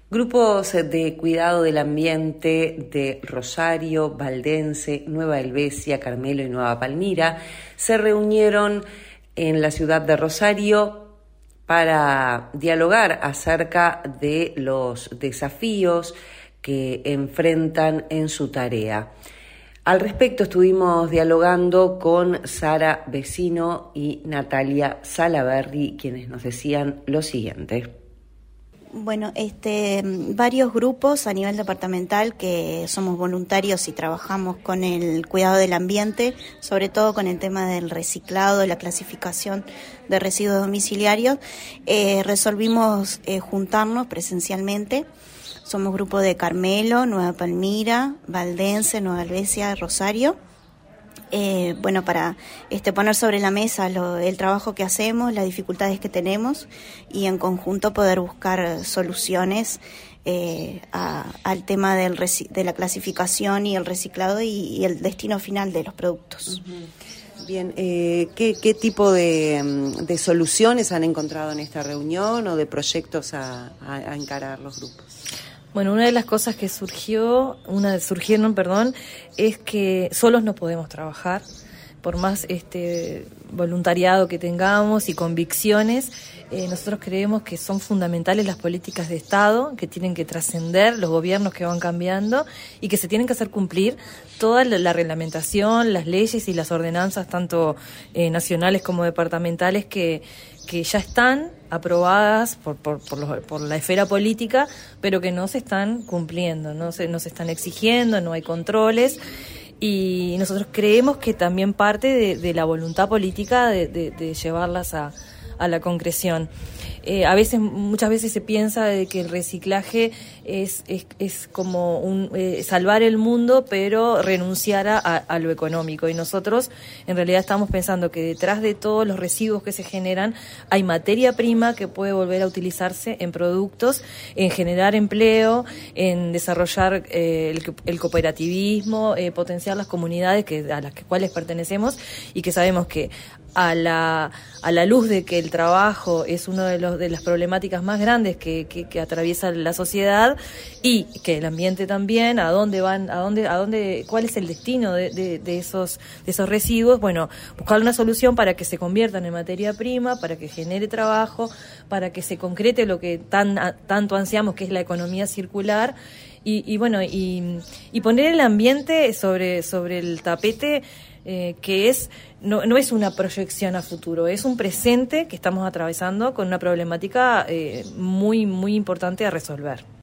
Grupos de cuidado del ambiente de Rosario, Valdense, Nueva Helvecia, Carmelo y Nueva Palmira se reunieron en la ciudad de Rosario para dialogar acerca de los desafíos que enfrentan en su tarea. Al respecto estuvimos dialogando con Sara Vecino y Natalia Salaberry, quienes nos decían lo siguiente. Bueno, varios grupos a nivel departamental que somos voluntarios y trabajamos con el cuidado del ambiente, sobre todo con el tema del reciclado, la clasificación de residuos domiciliarios, resolvimos juntarnos presencialmente. Somos grupo de Carmelo, Nueva Palmira, Valdense, Nueva Helvecia, Rosario. Para poner sobre la mesa el trabajo que hacemos, las dificultades que tenemos y en conjunto poder buscar soluciones al tema de la clasificación y el reciclado y el destino final de los productos. Uh-huh. Bien, ¿qué tipo de soluciones han encontrado en esta reunión o de proyectos a encarar los grupos? Bueno, una de las cosas que surgieron, es que solos no podemos trabajar, por más voluntariado que tengamos y convicciones. Nosotros creemos que son fundamentales las políticas de Estado, que tienen que trascender los gobiernos que van cambiando y que se tienen que hacer cumplir toda la reglamentación, las leyes y las ordenanzas, tanto nacionales como departamentales, que ya están aprobadas por la esfera política, pero que no se están cumpliendo, no se están exigiendo, no hay controles. Y nosotros creemos que también parte de la voluntad política de llevarlas a la concreción. Muchas veces se piensa de que el reciclaje es como salvar el mundo, pero renunciar a lo económico. Y nosotros en realidad estamos pensando que detrás de todos los residuos que se generan hay materia prima que puede volver a utilizarse en productos, en generar empleo, en desarrollar el cooperativismo, potenciar las comunidades a las cuales pertenecemos, y que sabemos que a la luz de que el trabajo es uno de las problemáticas más grandes que atraviesa la sociedad, y que el ambiente también, cuál es el destino de esos residuos. Bueno, buscar una solución para que se conviertan en materia prima, para que genere trabajo, para que se concrete lo que tanto ansiamos, que es la economía circular. Y poner el ambiente sobre el tapete, que no es una proyección a futuro, es un presente que estamos atravesando con una problemática muy, muy importante a resolver.